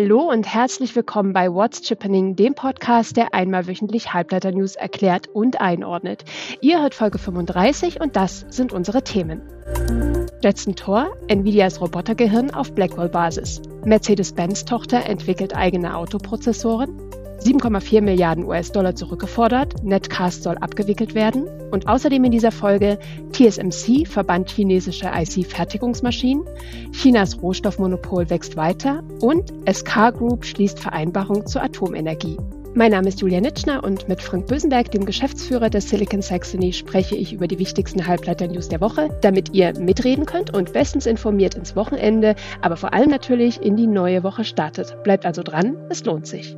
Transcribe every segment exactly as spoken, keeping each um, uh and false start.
Hallo und herzlich willkommen bei What's Chippening, dem Podcast, der einmal wöchentlich Halbleiter-News erklärt und einordnet. Ihr hört Folge fünfunddreißig und das sind unsere Themen. Jetson Tor, Nvidias Robotergehirn auf Blackwell-Basis. Mercedes-Benz-Tochter entwickelt eigene Autoprozessoren. sieben Komma vier Milliarden U S-Dollar zurückgefordert, Netcast soll abgewickelt werden. Und außerdem in dieser Folge T S M C, Verband chinesischer I C-Fertigungsmaschinen, Chinas Rohstoffmonopol wächst weiter und S K Group schließt Vereinbarung zur Atomenergie. Mein Name ist Julia Nitschner und mit Frank Bösenberg, dem Geschäftsführer der Silicon Saxony, spreche ich über die wichtigsten Halbleiter-News der Woche, damit ihr mitreden könnt und bestens informiert ins Wochenende, aber vor allem natürlich in die neue Woche startet. Bleibt also dran, es lohnt sich.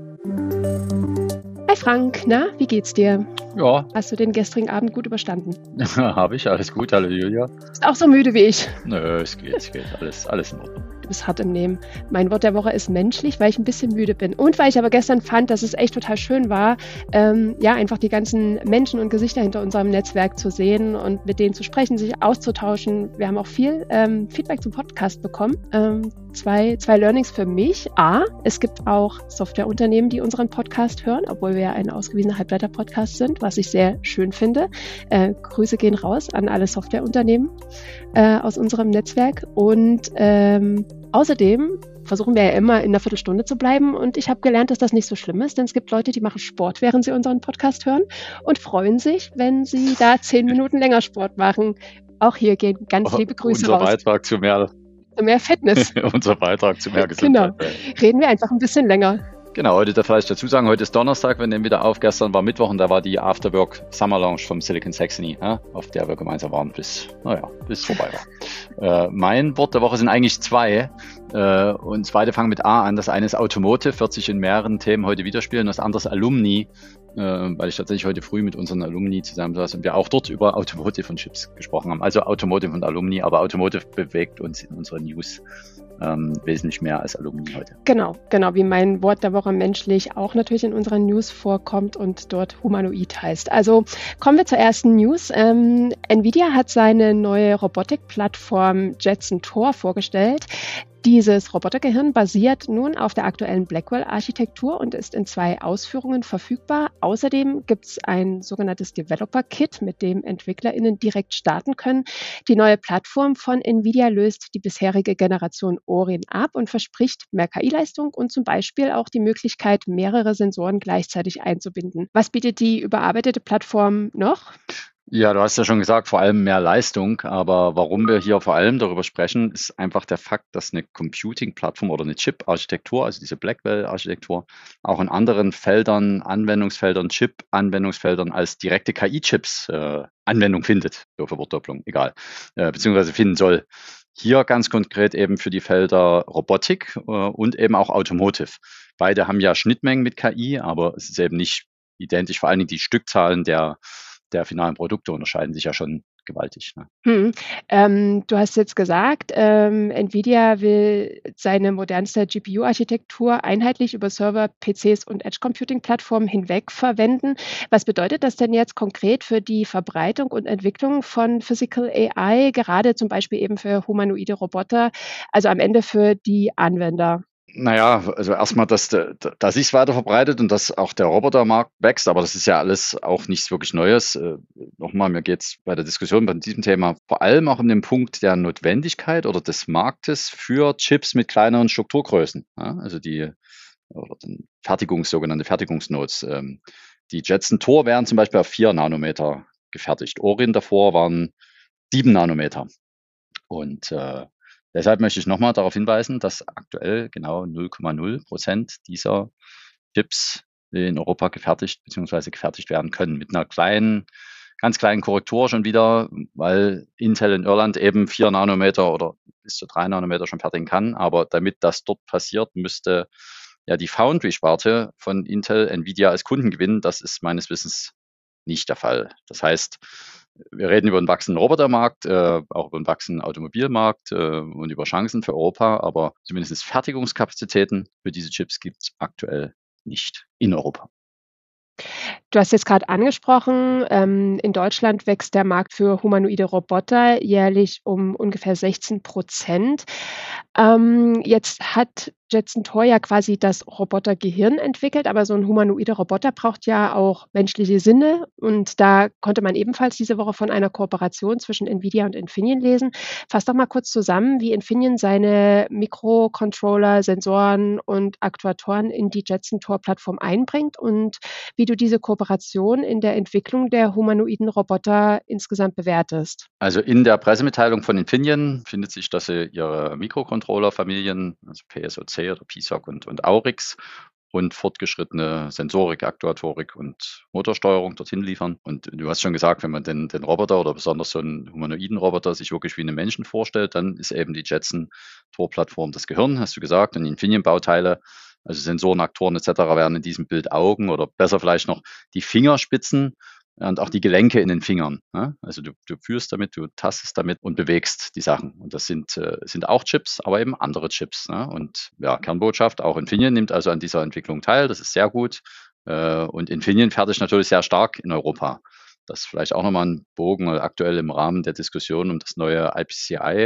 Hi Frank, na, wie geht's dir? Ja. Hast du den gestrigen Abend gut überstanden? Habe ich, alles gut, hallo Julia. Bist auch so müde wie ich? Nö, es geht, es geht, alles, alles in Ordnung. Du bist hart im Nehmen. Mein Wort der Woche ist menschlich, weil ich ein bisschen müde bin. Und weil ich aber gestern fand, dass es echt total schön war, ähm, ja, einfach die ganzen Menschen und Gesichter hinter unserem Netzwerk zu sehen und mit denen zu sprechen, sich auszutauschen. Wir haben auch viel ähm, Feedback zum Podcast bekommen. Ähm, zwei, zwei Learnings für mich. A, es gibt auch Softwareunternehmen, die unseren Podcast hören, obwohl wir ja ein ausgewiesener Halbleiter-Podcast sind, was ich sehr schön finde. Äh, Grüße gehen raus an alle Softwareunternehmen äh, aus unserem Netzwerk. Und ähm, außerdem versuchen wir ja immer in einer Viertelstunde zu bleiben und ich habe gelernt, dass das nicht so schlimm ist, denn es gibt Leute, die machen Sport, während sie unseren Podcast hören und freuen sich, wenn sie da zehn Minuten länger Sport machen. Auch hier gehen ganz liebe Grüße Unser raus. Beitrag zu mehr, mehr Fitness. Unser Beitrag zu mehr Gesundheit. Genau. Reden wir einfach ein bisschen länger. Genau, heute darf ich dazu sagen, heute ist Donnerstag, wir nehmen wieder auf. Gestern war Mittwoch und da war die Afterwork Summer Lounge vom Silicon Saxony, ja, auf der wir gemeinsam waren, bis, naja, bis vorbei war. Äh, mein Wort der Woche sind eigentlich zwei. Äh, und beide fangen mit A an. Das eine ist Automotive, wird sich in mehreren Themen heute widerspiegeln. Das andere ist Alumni, äh, weil ich tatsächlich heute früh mit unseren Alumni zusammensaß und wir auch dort über Automotive und Chips gesprochen haben. Also Automotive und Alumni, aber Automotive bewegt uns in unseren News Ähm, wesentlich mehr als Alumni heute. Genau, genau, wie mein Wort der Woche menschlich auch natürlich in unseren News vorkommt und dort humanoid heißt. Also kommen wir zur ersten News. Ähm, Nvidia hat seine neue Robotikplattform Jetson Tor vorgestellt. Dieses Robotergehirn basiert nun auf der aktuellen Blackwell-Architektur und ist in zwei Ausführungen verfügbar. Außerdem gibt es ein sogenanntes Developer-Kit, mit dem EntwicklerInnen direkt starten können. Die neue Plattform von Nvidia löst die bisherige Generation Orin ab und verspricht mehr K I-Leistung und zum Beispiel auch die Möglichkeit, mehrere Sensoren gleichzeitig einzubinden. Was bietet die überarbeitete Plattform noch? Ja, du hast ja schon gesagt, vor allem mehr Leistung, aber warum wir hier vor allem darüber sprechen, ist einfach der Fakt, dass eine Computing-Plattform oder eine Chip-Architektur, also diese Blackwell-Architektur, auch in anderen Feldern, Anwendungsfeldern, Chip-Anwendungsfeldern als direkte K I-Chips äh, Anwendung findet, so für Wortdopplung, egal, äh, beziehungsweise finden soll. Hier ganz konkret eben für die Felder Robotik äh, und eben auch Automotive. Beide haben ja Schnittmengen mit K I, aber es ist eben nicht identisch, vor allen Dingen die Stückzahlen der der finalen Produkte unterscheiden sich ja schon gewaltig. Ne? Hm. Ähm, du hast jetzt gesagt, ähm, Nvidia will seine modernste G P U-Architektur einheitlich über Server, P Cs und Edge-Computing-Plattformen hinweg verwenden. Was bedeutet das denn jetzt konkret für die Verbreitung und Entwicklung von Physical A I, gerade zum Beispiel eben für humanoide Roboter, also am Ende für die Anwender? Naja, also erstmal, dass, dass sich es weiter verbreitet und dass auch der Robotermarkt wächst, aber das ist ja alles auch nichts wirklich Neues. Äh, nochmal, mir geht es bei der Diskussion bei diesem Thema vor allem auch um den Punkt der Notwendigkeit oder des Marktes für Chips mit kleineren Strukturgrößen, ja, also die oder den Fertigungs, sogenannte Fertigungsnodes. Ähm, die Jetson Tor werden zum Beispiel auf vier Nanometer gefertigt. Orin davor waren sieben Nanometer. Und äh, deshalb möchte ich nochmal darauf hinweisen, dass aktuell genau null Komma null Prozent dieser Chips in Europa gefertigt bzw. gefertigt werden können. Mit einer kleinen, ganz kleinen Korrektur schon wieder, weil Intel in Irland eben vier Nanometer oder bis zu drei Nanometer schon fertigen kann. Aber damit das dort passiert, müsste ja die Foundry-Sparte von Intel Nvidia als Kunden gewinnen. Das ist meines Wissens nicht der Fall. Das heißt, wir reden über einen wachsenden Robotermarkt, äh, auch über einen wachsenden Automobilmarkt äh, und über Chancen für Europa, aber zumindest Fertigungskapazitäten für diese Chips gibt es aktuell nicht in Europa. Du hast jetzt gerade angesprochen, ähm, in Deutschland wächst der Markt für humanoide Roboter jährlich um ungefähr sechzehn Prozent. Ähm, jetzt hat Jetson Tor ja quasi das Robotergehirn entwickelt, aber so ein humanoider Roboter braucht ja auch menschliche Sinne und da konnte man ebenfalls diese Woche von einer Kooperation zwischen NVIDIA und Infineon lesen. Fass doch mal kurz zusammen, wie Infineon seine Mikrocontroller, Sensoren und Aktuatoren in die Jetson Tor-Plattform einbringt und wie du diese Kooperation in der Entwicklung der humanoiden Roboter insgesamt bewertest. Also in der Pressemitteilung von Infineon findet sich, dass sie ihre Mikrocontroller-Familien, also P S O C oder P SOC und, und Aurix und fortgeschrittene Sensorik, Aktuatorik und Motorsteuerung dorthin liefern. Und du hast schon gesagt, wenn man den, den Roboter oder besonders so einen humanoiden Roboter sich wirklich wie einen Menschen vorstellt, dann ist eben die Jetson Tor-Plattform das Gehirn, hast du gesagt, und Infineon-Bauteile, also Sensoren, Aktoren et cetera werden in diesem Bild Augen oder besser vielleicht noch die Fingerspitzen und auch die Gelenke in den Fingern. Ne? Also du, du führst damit, du tastest damit und bewegst die Sachen. Und das sind, äh, sind auch Chips, aber eben andere Chips. Ne? Und ja, Kernbotschaft, auch Infineon nimmt also an dieser Entwicklung teil. Das ist sehr gut. Äh, und Infineon fertigt natürlich sehr stark in Europa. Das ist vielleicht auch nochmal ein Bogen, aktuell im Rahmen der Diskussion um das neue I P C I.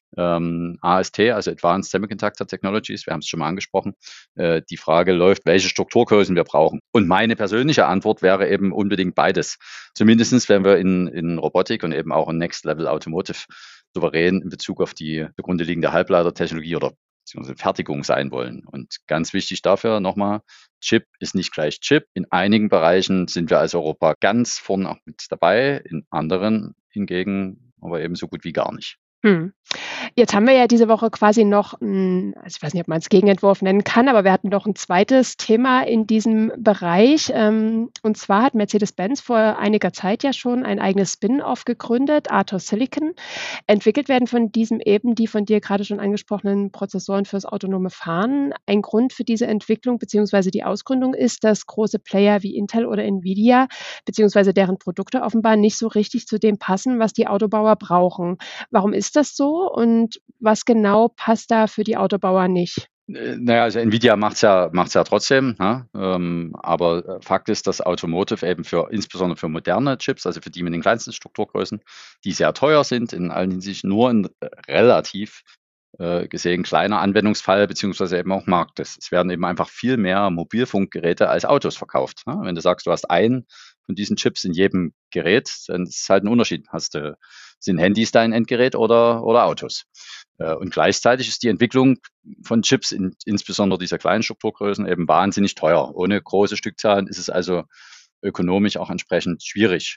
Ähm, A S T, also Advanced Semiconductor Technologies, wir haben es schon mal angesprochen, äh, die Frage läuft, welche Strukturgrößen wir brauchen. Und meine persönliche Antwort wäre eben unbedingt beides. Zumindestens, wenn wir in, in Robotik und eben auch in Next Level Automotive souverän in Bezug auf die zugrunde liegende Halbleitertechnologie oder beziehungsweise Fertigung sein wollen. Und ganz wichtig dafür nochmal, Chip ist nicht gleich Chip. In einigen Bereichen sind wir als Europa ganz vorne auch mit dabei, in anderen hingegen aber eben so gut wie gar nicht. Hm. Jetzt haben wir ja diese Woche quasi noch 'n also, ich weiß nicht, ob man's Gegenentwurf nennen kann, aber wir hatten noch ein zweites Thema in diesem Bereich. Ähm, und zwar hat Mercedes-Benz vor einiger Zeit ja schon ein eigenes Spin-off gegründet, Atos Silicon. Entwickelt werden von diesem eben die von dir gerade schon angesprochenen Prozessoren fürs autonome Fahren. Ein Grund für diese Entwicklung beziehungsweise die Ausgründung ist, dass große Player wie Intel oder Nvidia beziehungsweise deren Produkte offenbar nicht so richtig zu dem passen, was die Autobauer brauchen. Warum ist das so und was genau passt da für die Autobauer nicht? Äh, Naja, also Nvidia macht's ja, macht's ja trotzdem, ne? Ähm, aber äh, Fakt ist, dass Automotive eben für, insbesondere für moderne Chips, also für die mit den kleinsten Strukturgrößen, die sehr teuer sind, in allen Hinsichten nur ein äh, relativ äh, gesehen kleiner Anwendungsfall beziehungsweise eben auch Markt ist. Es werden eben einfach viel mehr Mobilfunkgeräte als Autos verkauft. Ne? Wenn du sagst, du hast einen von diesen Chips in jedem Gerät, dann ist es halt ein Unterschied. Hast du, sind Handys dein Endgerät oder, oder Autos? Äh, und gleichzeitig ist die Entwicklung von Chips, in, insbesondere dieser kleinen Strukturgrößen, eben wahnsinnig teuer. Ohne große Stückzahlen ist es also ökonomisch auch entsprechend schwierig.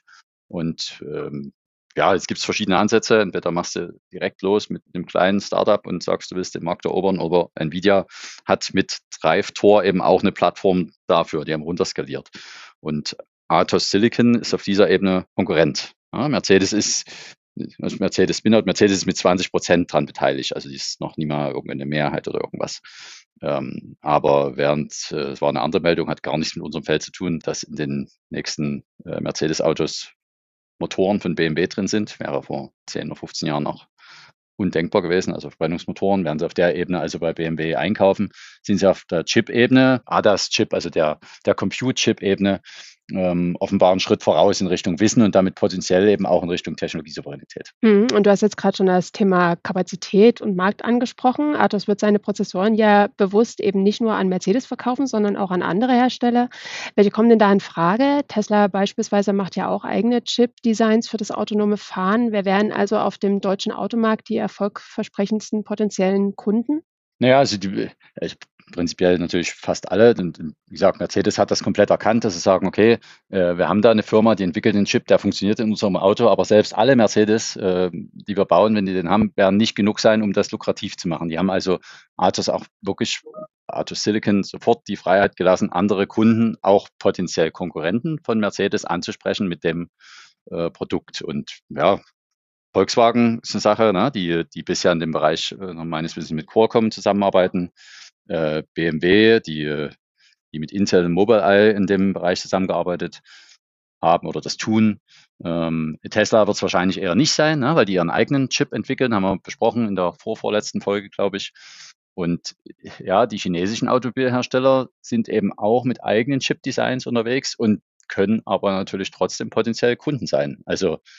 Und ähm, ja, jetzt gibt es verschiedene Ansätze. Entweder machst du direkt los mit einem kleinen Startup und sagst, du willst den Markt erobern, oder Nvidia hat mit Drive Thor eben auch eine Plattform dafür, die haben runterskaliert. Und Atos Silicon ist auf dieser Ebene Konkurrent. Ja, Mercedes ist, also Mercedes Spin-out, Mercedes ist mit zwanzig Prozent dran beteiligt, also die ist noch nie mal irgendeine Mehrheit oder irgendwas. Ähm, aber während, äh, es war eine andere Meldung, hat gar nichts mit unserem Feld zu tun, dass in den nächsten äh, Mercedes-Autos Motoren von B M W drin sind, wäre vor zehn oder fünfzehn Jahren noch undenkbar gewesen. Also Verbrennungsmotoren werden sie auf der Ebene also bei B M W einkaufen, sind sie auf der Chip-Ebene, A D A S-Chip, also der, der Compute-Chip-Ebene, ähm, offenbar einen Schritt voraus in Richtung Wissen und damit potenziell eben auch in Richtung Technologiesouveränität. Mhm, und du hast jetzt gerade schon das Thema Kapazität und Markt angesprochen. Atos wird seine Prozessoren ja bewusst eben nicht nur an Mercedes verkaufen, sondern auch an andere Hersteller. Welche kommen denn da in Frage? Tesla beispielsweise macht ja auch eigene Chip-Designs für das autonome Fahren. Wer wären also auf dem deutschen Automarkt die erfolgversprechendsten potenziellen Kunden? Naja, also die, äh, prinzipiell natürlich fast alle. Und wie gesagt, Mercedes hat das komplett erkannt, dass sie sagen, okay, äh, wir haben da eine Firma, die entwickelt einen Chip, der funktioniert in unserem Auto, aber selbst alle Mercedes, äh, die wir bauen, wenn die den haben, werden nicht genug sein, um das lukrativ zu machen. Die haben also Atos auch wirklich, Atos Silicon sofort die Freiheit gelassen, andere Kunden, auch potenziell Konkurrenten von Mercedes anzusprechen mit dem äh, Produkt. Und ja, Volkswagen ist eine Sache, ne, die, die bisher in dem Bereich äh, meines Wissens mit Qualcomm zusammenarbeiten. Äh, B M W, die, äh, die mit Intel und Mobileye in dem Bereich zusammengearbeitet haben oder das tun. Ähm, Tesla wird es wahrscheinlich eher nicht sein, ne, weil die ihren eigenen Chip entwickeln, haben wir besprochen in der vorvorletzten Folge, glaube ich. Und ja, die chinesischen Automobilhersteller sind eben auch mit eigenen Chip-Designs unterwegs und können aber natürlich trotzdem potenziell Kunden sein. Also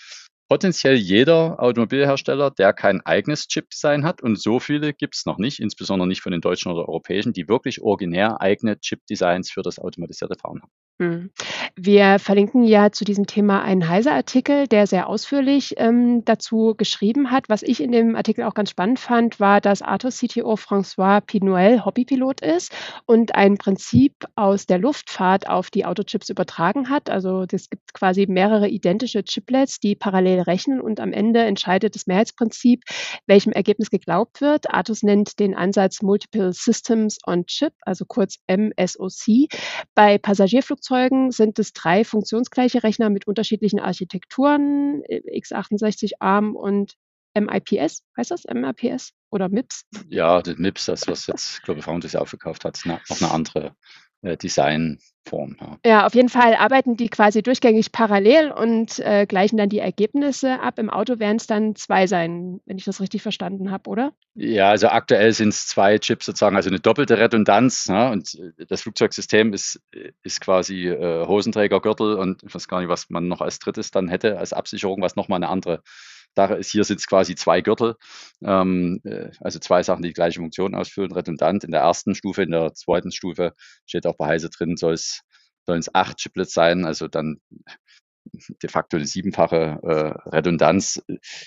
potenziell jeder Automobilhersteller, der kein eigenes Chip-Design hat. Und so viele gibt es noch nicht, insbesondere nicht von den deutschen oder europäischen, die wirklich originär eigene Chip-Designs für das automatisierte Fahren haben. Mhm. Wir verlinken ja zu diesem Thema einen Heise-Artikel, der sehr ausführlich ähm, dazu geschrieben hat. Was ich in dem Artikel auch ganz spannend fand, war, dass Atos-C T O François Pinuel Hobbypilot ist und ein Prinzip aus der Luftfahrt auf die Autochips übertragen hat. Also es gibt quasi mehrere identische Chiplets, die parallel rechnen und am Ende entscheidet das Mehrheitsprinzip, welchem Ergebnis geglaubt wird. Atos nennt den Ansatz Multiple Systems on Chip, also kurz M S O C. Bei Passagierflugzeugen sind es drei funktionsgleiche Rechner mit unterschiedlichen Architekturen, x achtundsechzig ARM und M I P S, heißt das M I P S oder M I P S? Ja, das M I P S, das was jetzt GlobalFoundries aufgekauft hat, ist eine, noch eine andere äh, Designform. Ja. Ja, auf jeden Fall arbeiten die quasi durchgängig parallel und äh, gleichen dann die Ergebnisse ab. Im Auto werden es dann zwei sein, wenn ich das richtig verstanden habe, oder? Ja, also aktuell sind es zwei Chips sozusagen, also eine doppelte Redundanz. Ja, und das Flugzeugsystem ist, ist quasi äh, Hosenträger, Gürtel und ich weiß gar nicht, was man noch als drittes dann hätte, als Absicherung, was nochmal eine andere Sache ist. Hier sind es quasi zwei Gürtel, ähm, äh, also zwei Sachen, die die gleiche Funktion ausfüllen, redundant. In der ersten Stufe, in der zweiten Stufe steht auch bei Heise drin, soll es sollen es acht Chiplets sein, also dann de facto eine siebenfache äh, Redundanz.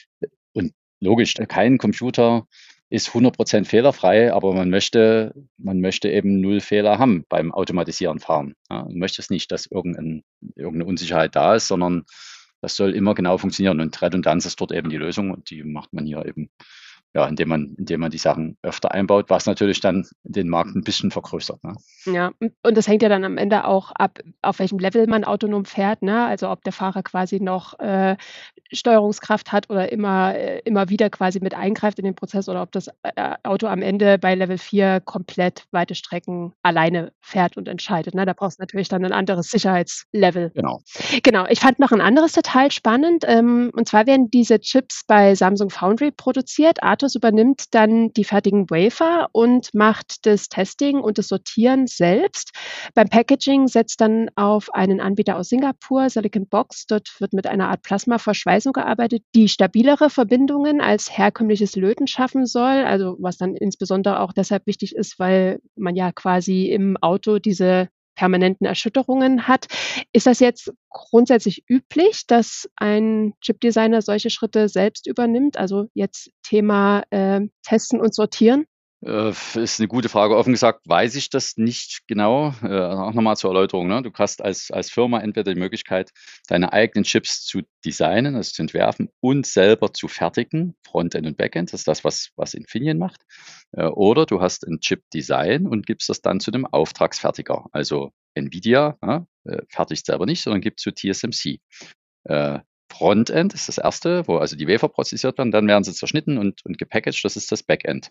Und logisch, kein Computer ist hundert Prozent fehlerfrei, aber man möchte, man möchte eben null Fehler haben beim automatisieren Fahren. Ja, man möchte es nicht, dass irgendein, irgendeine Unsicherheit da ist, sondern das soll immer genau funktionieren. Und Redundanz ist dort eben die Lösung und die macht man hier eben, ja, indem man, indem man die Sachen öfter einbaut, was natürlich dann den Markt ein bisschen vergrößert. Ne? Ja, und und das hängt ja dann am Ende auch ab, auf welchem Level man autonom fährt, ne? Also ob der Fahrer quasi noch äh, Steuerungskraft hat oder immer, äh, immer wieder quasi mit eingreift in den Prozess oder ob das äh, Auto am Ende bei Level vier komplett weite Strecken alleine fährt und entscheidet. Ne? Da brauchst du natürlich dann ein anderes Sicherheitslevel. Genau. Genau, ich fand noch ein anderes Detail spannend. Ähm, und zwar werden diese Chips bei Samsung Foundry produziert. Atos übernimmt dann die fertigen Wafer und macht das Testing und das Sortieren selbst. Beim Packaging setzt dann auf einen Anbieter aus Singapur, Silicon Box. Dort wird mit einer Art Plasmaverschweißung gearbeitet, die stabilere Verbindungen als herkömmliches Löten schaffen soll. Also was dann insbesondere auch deshalb wichtig ist, weil man ja quasi im Auto diese permanenten Erschütterungen hat. Ist das jetzt grundsätzlich üblich, dass ein Chipdesigner solche Schritte selbst übernimmt? Also jetzt Thema äh, Testen und Sortieren? Äh, ist eine gute Frage. Offen gesagt weiß ich das nicht genau. Äh, auch nochmal zur Erläuterung. Ne? Du hast als, als Firma entweder die Möglichkeit, deine eigenen Chips zu designen, also zu entwerfen und selber zu fertigen, Frontend und Backend. Das ist das, was, was Infineon macht. Äh, oder du hast ein Chip-Design und gibst das dann zu einem Auftragsfertiger. Also Nvidia ja, äh, fertigt selber nicht, sondern gibt zu T S M C. Äh, Frontend ist das erste, wo also die Wafer prozessiert werden, dann werden sie zerschnitten und, und gepackaged, das ist das Backend.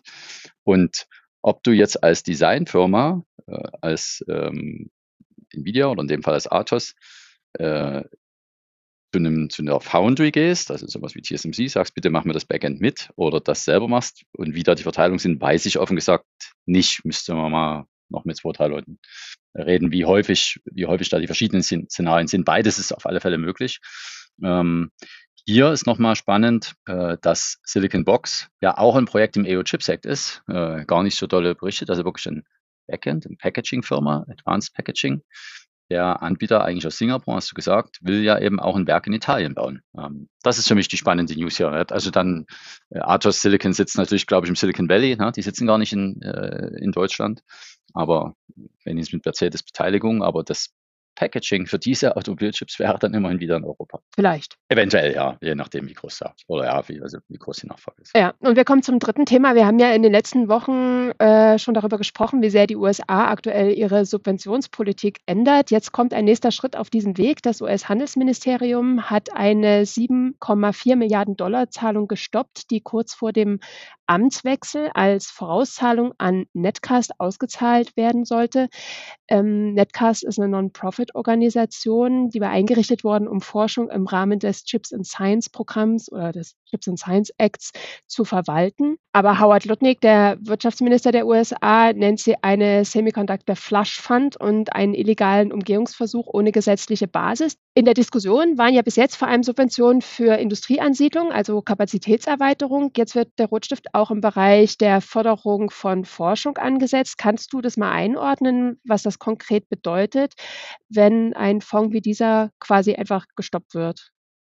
Und ob du jetzt als Designfirma, äh, als ähm, Nvidia oder in dem Fall als Atos, äh, zu, einem, zu einer Foundry gehst, also sowas wie T S M C, sagst, bitte mach mir das Backend mit oder das selber machst und wie da die Verteilung sind, weiß ich offen gesagt nicht. Müsste man mal noch mit zwei, drei Leuten reden, wie häufig, wie häufig da die verschiedenen Szenarien sind. Beides ist auf alle Fälle möglich. Ähm, hier ist nochmal spannend, äh, dass Silicon Box ja auch ein Projekt im E U Chips Act ist, äh, gar nicht so dolle berichtet, also wirklich ein Backend, eine Packaging-Firma, Advanced Packaging. Der Anbieter eigentlich aus Singapur, hast du gesagt, will ja eben auch ein Werk in Italien bauen. Ähm, das ist für mich die spannende News hier. Also dann äh, Atos Silicon sitzt natürlich, glaube ich, im Silicon Valley. Ne? Die sitzen gar nicht in, äh, in Deutschland, aber wenn jetzt mit Mercedes Beteiligung, aber das Packaging für diese Automobilchips wäre dann immerhin wieder in Europa. Vielleicht. Eventuell, ja, je nachdem, wie groß da oder ja, wie, also wie groß die Nachfrage ist. Ja, und wir kommen zum dritten Thema. Wir haben ja in den letzten Wochen äh, schon darüber gesprochen, wie sehr die U S A aktuell ihre Subventionspolitik ändert. Jetzt kommt ein nächster Schritt auf diesen Weg. Das U S-Handelsministerium hat eine sieben Komma vier Milliarden Dollar Zahlung gestoppt, die kurz vor dem Amtswechsel als Vorauszahlung an Netcast ausgezahlt werden sollte. Ähm, Netcast ist eine Non-Profit-Organisation, die war eingerichtet worden, um Forschung im Rahmen des Chips and Science Programms oder des Chips and Science Acts zu verwalten. Aber Howard Lutnick, der Wirtschaftsminister der U S A, nennt sie eine Semiconductor Flush Fund und einen illegalen Umgehungsversuch ohne gesetzliche Basis. In der Diskussion waren ja bis jetzt vor allem Subventionen für Industrieansiedlung, also Kapazitätserweiterung. Jetzt wird der Rotstift auch im Bereich der Förderung von Forschung angesetzt. Kannst du das mal einordnen, was das konkret bedeutet, wenn ein Fonds wie dieser quasi einfach gestoppt wird?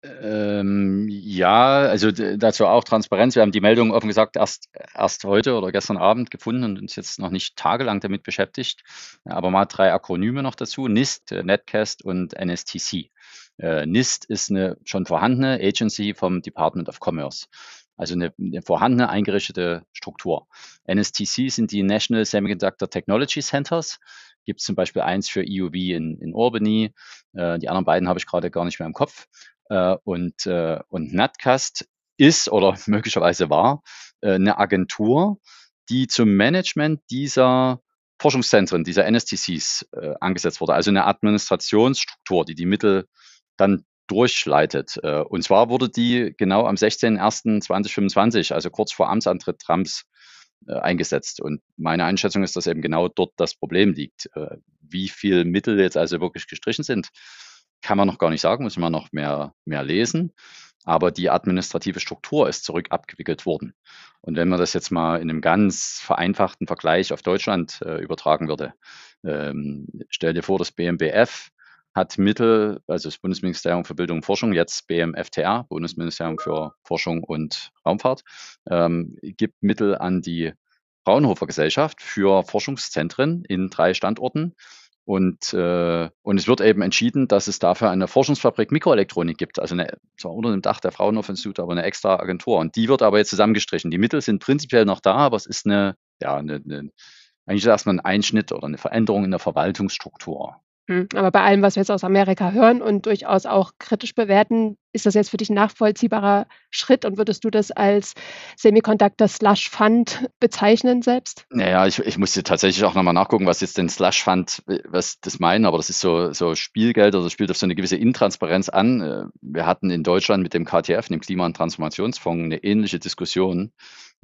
Ähm, ja, also d- dazu auch Transparenz. Wir haben die Meldung offen gesagt erst, erst heute oder gestern Abend gefunden und uns jetzt noch nicht tagelang damit beschäftigt. Aber mal drei Akronyme noch dazu: NIST, äh, Netcast und N S T C. Äh, NIST ist eine schon vorhandene Agency vom Department of Commerce, also eine, eine vorhandene eingerichtete Struktur. N S T C sind die National Semiconductor Technology Centers. Gibt es zum Beispiel eins für E U V in, in Albany. Äh, die anderen beiden habe ich gerade gar nicht mehr im Kopf. Äh, und, äh, und Natcast ist oder möglicherweise war äh, eine Agentur, die zum Management dieser Forschungszentren, dieser N S T Cs äh, angesetzt wurde. Also eine Administrationsstruktur, die die Mittel dann durchleitet. Äh, und zwar wurde die genau am sechzehnten ersten zweitausendfünfundzwanzig, also kurz vor Amtsantritt Trumps, äh, eingesetzt. Und meine Einschätzung ist, dass eben genau dort das Problem liegt. Äh, wie viel Mittel jetzt also wirklich gestrichen sind, kann man noch gar nicht sagen, muss man noch mehr, mehr lesen. Aber die administrative Struktur ist zurück abgewickelt worden. Und wenn man das jetzt mal in einem ganz vereinfachten Vergleich auf Deutschland äh, übertragen würde, ähm, stell dir vor, das B M B F hat Mittel, also das Bundesministerium für Bildung und Forschung, jetzt B M F T R, Bundesministerium für Forschung und Raumfahrt, ähm, gibt Mittel an die Fraunhofer Gesellschaft für Forschungszentren in drei Standorten. Und, äh, und es wird eben entschieden, dass es dafür eine Forschungsfabrik Mikroelektronik gibt, also eine, zwar unter dem Dach der Fraunhofer Institute, aber eine extra Agentur. Und die wird aber jetzt zusammengestrichen. Die Mittel sind prinzipiell noch da, aber es ist eine, ja, eine, eine eigentlich erstmal ein Einschnitt oder eine Veränderung in der Verwaltungsstruktur. Hm, aber bei allem, was wir jetzt aus Amerika hören und durchaus auch kritisch bewerten, ist das jetzt für dich 'n nachvollziehbarer Schritt und würdest du das als Semiconductor Slush Fund bezeichnen selbst? Naja, ich, ich musste tatsächlich auch nochmal nachgucken, was jetzt den Slush Fund, äh, was das meinen, aber das ist so, so Spielgeld oder das spielt auf so eine gewisse Intransparenz an. Äh, Wir hatten in Deutschland mit dem K T F, dem Klima- und Transformationsfonds, eine ähnliche Diskussion.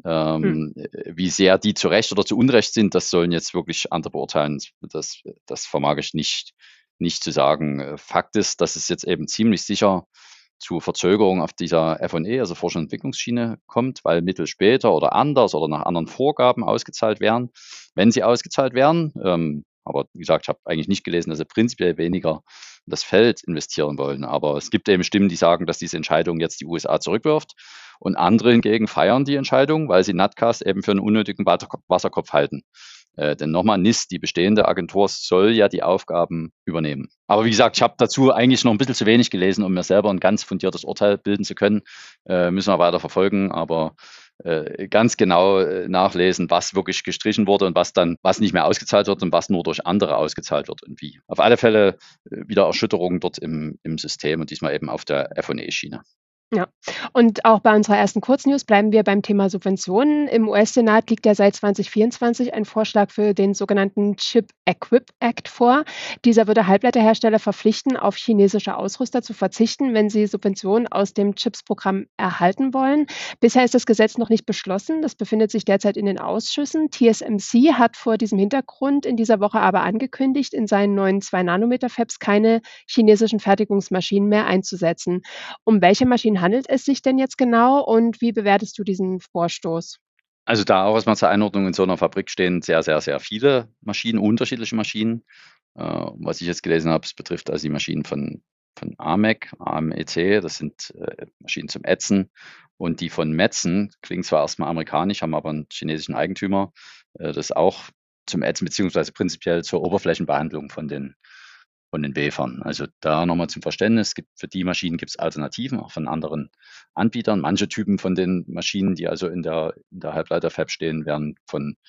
Hm. Ähm, wie sehr die zu Recht oder zu Unrecht sind, das sollen jetzt wirklich andere beurteilen. Das, das vermag ich nicht, nicht zu sagen. Äh, Fakt ist, dass es jetzt eben ziemlich sicher zu Verzögerungen auf dieser F und E, also Forschung und Entwicklungsschiene, kommt, weil Mittel später oder anders oder nach anderen Vorgaben ausgezahlt werden, wenn sie ausgezahlt werden. Ähm, aber wie gesagt, ich habe eigentlich nicht gelesen, dass sie prinzipiell weniger in das Feld investieren wollen. Aber es gibt eben Stimmen, die sagen, dass diese Entscheidung jetzt die U S A zurückwirft. Und andere hingegen feiern die Entscheidung, weil sie Natcast eben für einen unnötigen Wasserkopf halten. Äh, denn nochmal, NIST, die bestehende Agentur, soll ja die Aufgaben übernehmen. Aber wie gesagt, ich habe dazu eigentlich noch ein bisschen zu wenig gelesen, um mir selber ein ganz fundiertes Urteil bilden zu können. Äh, müssen wir weiter verfolgen, aber äh, ganz genau äh, nachlesen, was wirklich gestrichen wurde und was dann, was nicht mehr ausgezahlt wird und was nur durch andere ausgezahlt wird und wie. Auf alle Fälle äh, wieder Erschütterungen dort im, im System und diesmal eben auf der F und E-Schiene. Ja, und auch bei unserer ersten Kurznews bleiben wir beim Thema Subventionen. Im U S-Senat liegt ja seit zweitausendvierundzwanzig ein Vorschlag für den sogenannten Chip Equip Act vor. Dieser würde Halbleiterhersteller verpflichten, auf chinesische Ausrüster zu verzichten, wenn sie Subventionen aus dem Chips-Programm erhalten wollen. Bisher ist das Gesetz noch nicht beschlossen. Das befindet sich derzeit in den Ausschüssen. T S M C hat vor diesem Hintergrund in dieser Woche aber angekündigt, in seinen neuen zwei Nanometer Fabs keine chinesischen Fertigungsmaschinen mehr einzusetzen. Um welche Maschinen handelt es sich denn jetzt genau und wie bewertest du diesen Vorstoß? Also da auch erstmal zur Einordnung, in so einer Fabrik stehen sehr, sehr, sehr viele Maschinen, unterschiedliche Maschinen. Äh, was ich jetzt gelesen habe, es betrifft also die Maschinen von, von A M E C, A M E C, das sind äh, Maschinen zum Ätzen. Und die von Metzen klingen zwar erstmal amerikanisch, haben aber einen chinesischen Eigentümer, äh, das auch zum Ätzen beziehungsweise prinzipiell zur Oberflächenbehandlung von den von den Wafern. Also da nochmal zum Verständnis, gibt, für die Maschinen gibt es Alternativen, auch von anderen Anbietern. Manche Typen von den Maschinen, die also in der, in der Halbleiter-Fab stehen, werden von,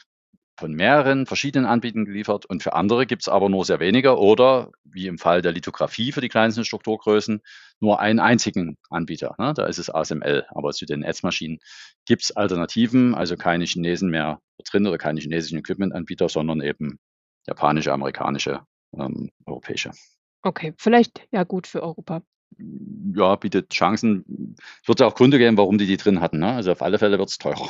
von mehreren verschiedenen Anbietern geliefert und für andere gibt es aber nur sehr wenige oder, wie im Fall der Lithografie für die kleinsten Strukturgrößen, nur einen einzigen Anbieter. Ne? Da ist es A S M L. Aber zu den Netzmaschinen gibt es Alternativen, also keine Chinesen mehr drin oder keine chinesischen Equipment-Anbieter, sondern eben japanische, amerikanische, ähm, europäische. Okay, vielleicht ja gut für Europa. ja, bietet Chancen. Es wird ja auch Gründe geben, warum die die drin hatten, ne? Also auf alle Fälle wird es teurer.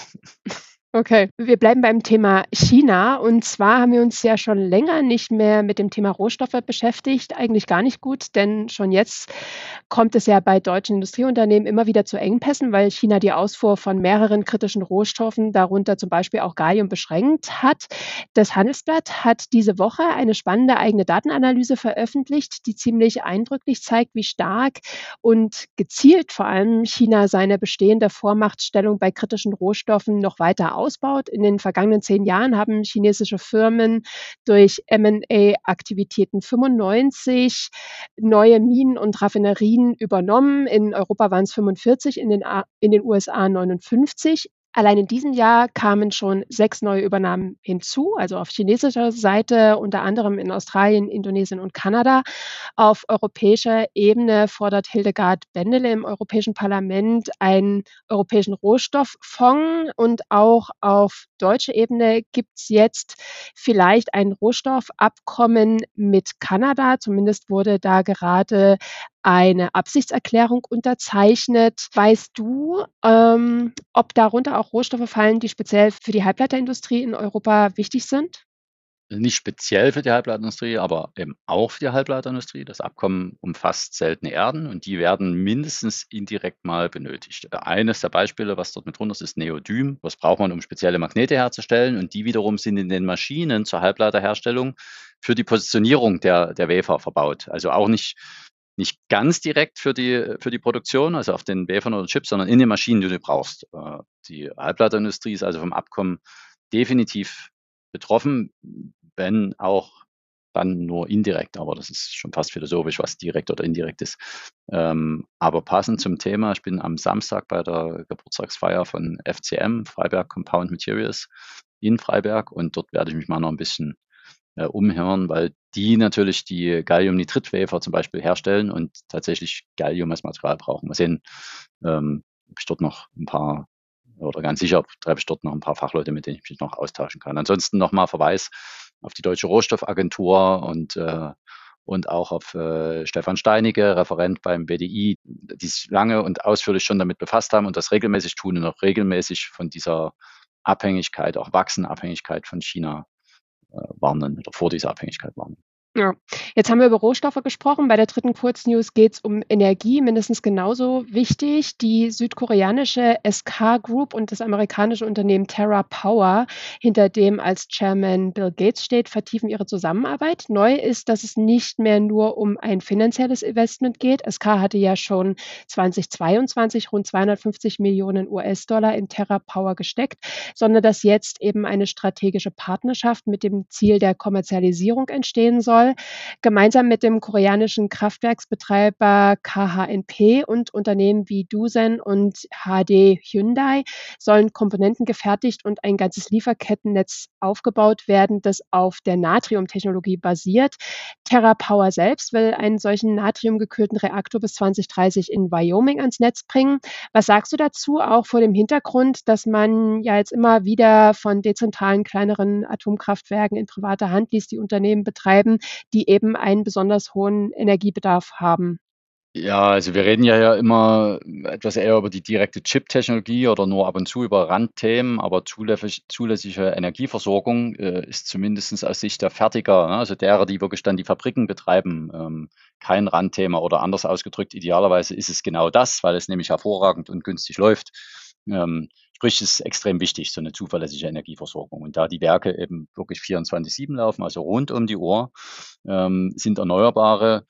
Okay, wir bleiben beim Thema China. Und zwar haben wir uns ja schon länger nicht mehr mit dem Thema Rohstoffe beschäftigt. Eigentlich gar nicht gut, denn schon jetzt kommt es ja bei deutschen Industrieunternehmen immer wieder zu Engpässen, weil China die Ausfuhr von mehreren kritischen Rohstoffen, darunter zum Beispiel auch Gallium, beschränkt hat. Das Handelsblatt hat diese Woche eine spannende eigene Datenanalyse veröffentlicht, die ziemlich eindrücklich zeigt, wie stark und gezielt vor allem China seine bestehende Vormachtstellung bei kritischen Rohstoffen noch weiter ausbaut. In den vergangenen zehn Jahren haben chinesische Firmen durch M und A-Aktivitäten fünfundneunzig neue Minen und Raffinerien übernommen. In Europa waren es fünfundvierzig, in den, A in den U S A neunundfünfzig. Allein in diesem Jahr kamen schon sechs neue Übernahmen hinzu, also auf chinesischer Seite, unter anderem in Australien, Indonesien und Kanada. Auf europäischer Ebene fordert Hildegard Bendele im Europäischen Parlament einen europäischen Rohstofffonds und auch auf deutscher Ebene gibt es jetzt vielleicht ein Rohstoffabkommen mit Kanada. Zumindest wurde da gerade eine Absichtserklärung unterzeichnet. Weißt du, ähm, ob darunter auch Rohstoffe fallen, die speziell für die Halbleiterindustrie in Europa wichtig sind? Nicht speziell für die Halbleiterindustrie, aber eben auch für die Halbleiterindustrie. Das Abkommen umfasst seltene Erden und die werden mindestens indirekt mal benötigt. Eines der Beispiele, was dort mit drunter ist, ist Neodym. Das braucht man, um spezielle Magnete herzustellen und die wiederum sind in den Maschinen zur Halbleiterherstellung für die Positionierung der, der Wafer verbaut. Also auch nicht, nicht ganz direkt für die, für die Produktion, also auf den Wafern oder Chips, sondern in den Maschinen, die du brauchst. Äh, Die Halbleiterindustrie ist also vom Abkommen definitiv betroffen, wenn auch dann nur indirekt, aber das ist schon fast philosophisch, was direkt oder indirekt ist. Ähm, aber passend zum Thema, ich bin am Samstag bei der Geburtstagsfeier von F C M, Freiberg Compound Materials in Freiberg und dort werde ich mich mal noch ein bisschen äh, umhören, weil die natürlich die Galliumnitrid-Wafer zum Beispiel herstellen und tatsächlich Gallium als Material brauchen. Mal sehen, ähm, ob ich dort noch ein paar oder ganz sicher treffe ich dort noch ein paar Fachleute, mit denen ich mich noch austauschen kann. Ansonsten nochmal Verweis auf die Deutsche Rohstoffagentur und, äh, und auch auf äh, Stefan Steinige, Referent beim B D I, die sich lange und ausführlich schon damit befasst haben und das regelmäßig tun und auch regelmäßig von dieser Abhängigkeit, auch wachsende Abhängigkeit von China äh, warnen oder vor dieser Abhängigkeit warnen. Ja, jetzt haben wir über Rohstoffe gesprochen. Bei der dritten Kurznews geht es um Energie, mindestens genauso wichtig. Die südkoreanische S K Group und das amerikanische Unternehmen Terra Power, hinter dem als Chairman Bill Gates steht, vertiefen ihre Zusammenarbeit. Neu ist, dass es nicht mehr nur um ein finanzielles Investment geht. S K hatte ja schon zweitausendzweiundzwanzig rund zweihundertfünfzig Millionen U S-Dollar in Terra Power gesteckt, sondern dass jetzt eben eine strategische Partnerschaft mit dem Ziel der Kommerzialisierung entstehen soll. Gemeinsam mit dem koreanischen Kraftwerksbetreiber K H N P und Unternehmen wie Dusen und H D Hyundai sollen Komponenten gefertigt und ein ganzes Lieferkettennetz aufgebaut werden, das auf der Natriumtechnologie basiert. TerraPower selbst will einen solchen natriumgekühlten Reaktor bis zwanzig dreißig in Wyoming ans Netz bringen. Was sagst du dazu, auch vor dem Hintergrund, dass man ja jetzt immer wieder von dezentralen kleineren Atomkraftwerken in privater Hand liest, die Unternehmen betreiben, die eben einen besonders hohen Energiebedarf haben? Ja, also wir reden ja, ja immer etwas eher über die direkte Chip-Technologie oder nur ab und zu über Randthemen, aber zulässig, zulässige Energieversorgung äh, ist zumindest aus Sicht der Fertiger, ne, also derer, die wirklich dann die Fabriken betreiben, ähm, kein Randthema oder anders ausgedrückt, idealerweise ist es genau das, weil es nämlich hervorragend und günstig läuft. Ähm, sprich, es ist extrem wichtig, so eine zuverlässige Energieversorgung. Und da die Werke eben wirklich vierundzwanzig sieben laufen, also rund um die Uhr, ähm, sind erneuerbare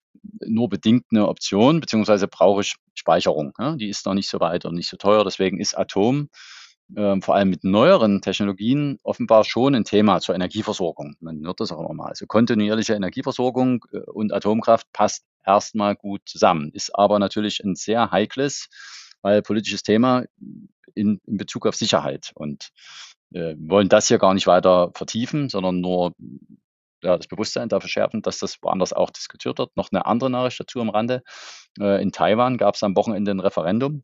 nur bedingt eine Option, beziehungsweise brauche ich Speicherung. Ne? Die ist noch nicht so weit und nicht so teuer. Deswegen ist Atom ähm, vor allem mit neueren Technologien offenbar schon ein Thema zur Energieversorgung. Man hört das auch immer mal. Also kontinuierliche Energieversorgung äh, und Atomkraft passt erstmal gut zusammen, ist aber natürlich ein sehr heikles, weil politisches Thema in, in Bezug auf Sicherheit. Und äh, wir wollen das hier gar nicht weiter vertiefen, sondern nur ja, das Bewusstsein dafür schärfen, dass das woanders auch diskutiert wird. Noch eine andere Nachricht dazu am Rande. Äh, in Taiwan gab es am Wochenende ein Referendum,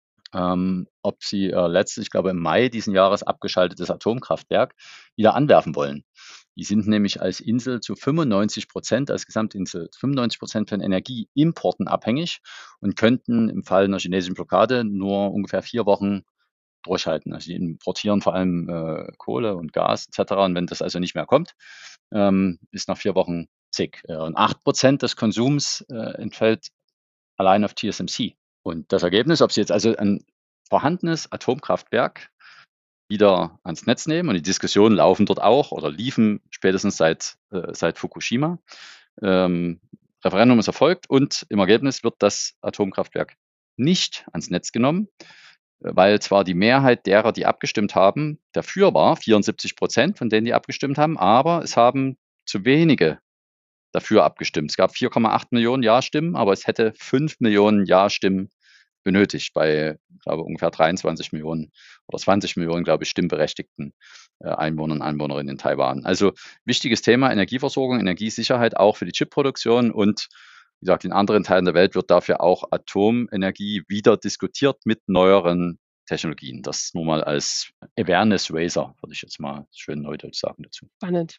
ähm, ob sie äh, letztes, ich glaube im Mai diesen Jahres abgeschaltetes Atomkraftwerk wieder anwerfen wollen. Die sind nämlich als Insel zu fünfundneunzig Prozent, als Gesamtinsel, fünfundneunzig Prozent von Energieimporten abhängig und könnten im Fall einer chinesischen Blockade nur ungefähr vier Wochen durchhalten. Also die importieren vor allem äh, Kohle und Gas et cetera. Und wenn das also nicht mehr kommt, ähm, ist nach vier Wochen zig. Äh, und acht Prozent des Konsums äh, entfällt allein auf T S M C. Und das Ergebnis, ob Sie jetzt also ein vorhandenes Atomkraftwerk wieder ans Netz nehmen, und die Diskussionen laufen dort auch oder liefen spätestens seit, äh, seit Fukushima. Ähm, Referendum ist erfolgt und im Ergebnis wird das Atomkraftwerk nicht ans Netz genommen, weil zwar die Mehrheit derer, die abgestimmt haben, dafür war, vierundsiebzig Prozent von denen, die abgestimmt haben, aber es haben zu wenige dafür abgestimmt. Es gab vier Komma acht Millionen Ja-Stimmen, aber es hätte fünf Millionen Ja-Stimmen benötigt bei, glaube ich, ungefähr dreiundzwanzig Millionen oder zwanzig Millionen, glaube ich, stimmberechtigten äh, Einwohnern und Einwohnerinnen in Taiwan. Also wichtiges Thema, Energieversorgung, Energiesicherheit auch für die Chipproduktion, und wie gesagt, in anderen Teilen der Welt wird dafür auch Atomenergie wieder diskutiert mit neueren Technologien. Das nur mal als Awareness Raiser, würde ich jetzt mal schön neudeutsch sagen dazu. Spannend.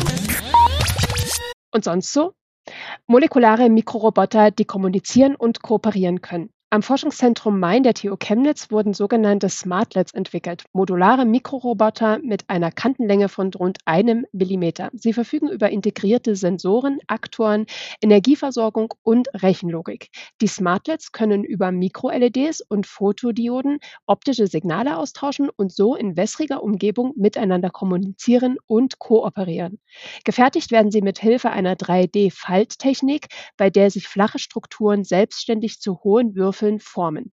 Und sonst so? Molekulare Mikroroboter, die kommunizieren und kooperieren können. Am Forschungszentrum Main der T U Chemnitz wurden sogenannte Smartlets entwickelt, modulare Mikroroboter mit einer Kantenlänge von rund einem Millimeter. Sie verfügen über integrierte Sensoren, Aktoren, Energieversorgung und Rechenlogik. Die Smartlets können über Mikro-L E Ds und Fotodioden optische Signale austauschen und so in wässriger Umgebung miteinander kommunizieren und kooperieren. Gefertigt werden sie mit Hilfe einer drei D-Falttechnik, bei der sich flache Strukturen selbstständig zu hohen Würfeln formen.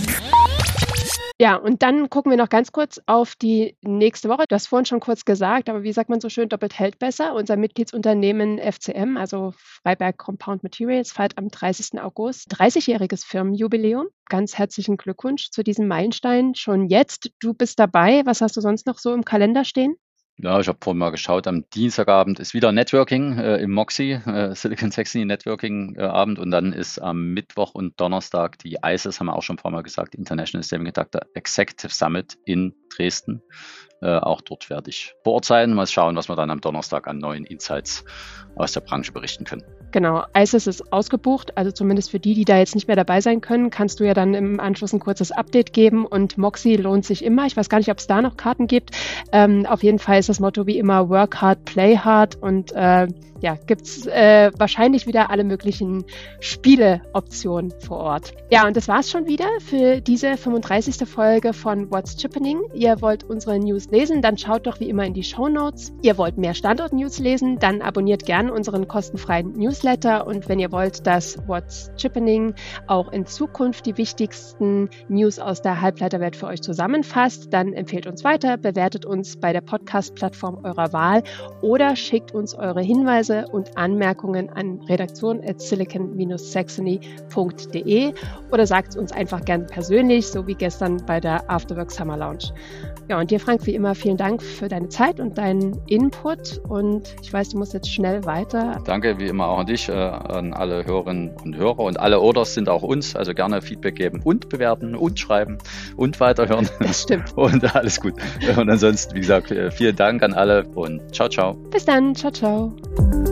Ja, und dann gucken wir noch ganz kurz auf die nächste Woche. Du hast vorhin schon kurz gesagt, aber wie sagt man so schön, doppelt hält besser. Unser Mitgliedsunternehmen F C M, also Freiberg Compound Materials, feiert am dreißigsten August dreißigjähriges Firmenjubiläum. Ganz herzlichen Glückwunsch zu diesem Meilenstein. Schon jetzt, du bist dabei. Was hast du sonst noch so im Kalender stehen? Ja, ich habe vorhin mal geschaut, am Dienstagabend ist wieder Networking äh, im Moxie, äh, Silicon Saxony Networking äh, Abend, und dann ist am Mittwoch und Donnerstag die I C E S, haben wir auch schon ein paar Mal gesagt, International Semiconductor Executive Summit in Dresden. Äh, auch dort werde ich vor Ort sein, mal schauen, was wir dann am Donnerstag an neuen Insights aus der Branche berichten können. Genau, I C E S ist ausgebucht, also zumindest für die, die da jetzt nicht mehr dabei sein können, kannst du ja dann im Anschluss ein kurzes Update geben, und Moxie lohnt sich immer. Ich weiß gar nicht, ob es da noch Karten gibt. Ähm, auf jeden Fall ist das Motto wie immer Work hard, play hard, und äh, ja, gibt's äh, wahrscheinlich wieder alle möglichen Spieleoptionen vor Ort. Ja, und das war's schon wieder für diese fünfunddreißigste Folge von What's Chippening. Ihr wollt unsere News lesen, dann schaut doch wie immer in die Shownotes. Ihr wollt mehr Standort-News lesen, dann abonniert gerne unseren kostenfreien Newsletter, und wenn ihr wollt, dass What's Chippening auch in Zukunft die wichtigsten News aus der Halbleiterwelt für euch zusammenfasst, dann empfehlt uns weiter, bewertet uns bei der Podcast-Plattform eurer Wahl oder schickt uns eure Hinweise und Anmerkungen an redaktion at silicon saxony punkt de oder sagt es uns einfach gern persönlich, so wie gestern bei der Afterwork Summer Lounge. Ja, und dir, Frank, wie immer vielen Dank für deine Zeit und deinen Input, und ich weiß, du musst jetzt schnell weiter. Danke, wie immer auch an dich, äh, an alle Hörerinnen und Hörer, und alle Orders sind auch uns, also gerne Feedback geben und bewerten und schreiben und weiterhören. Das stimmt. Und alles gut. Und ansonsten, wie gesagt, vielen Dank an alle und ciao, ciao. Bis dann, ciao, ciao.